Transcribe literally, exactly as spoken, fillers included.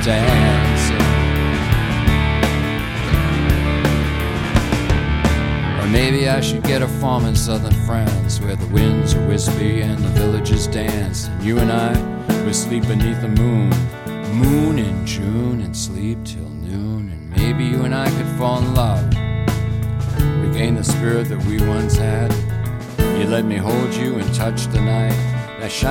dancing. Or maybe I should get a farm in southern France, where the winds are wispy and the villagers dance, and you and I would sleep beneath the moon, moon in June, and sleep till noon. And maybe you and I could fall in love, regain the spirit that we once had. You let me hold you and touch the night that shines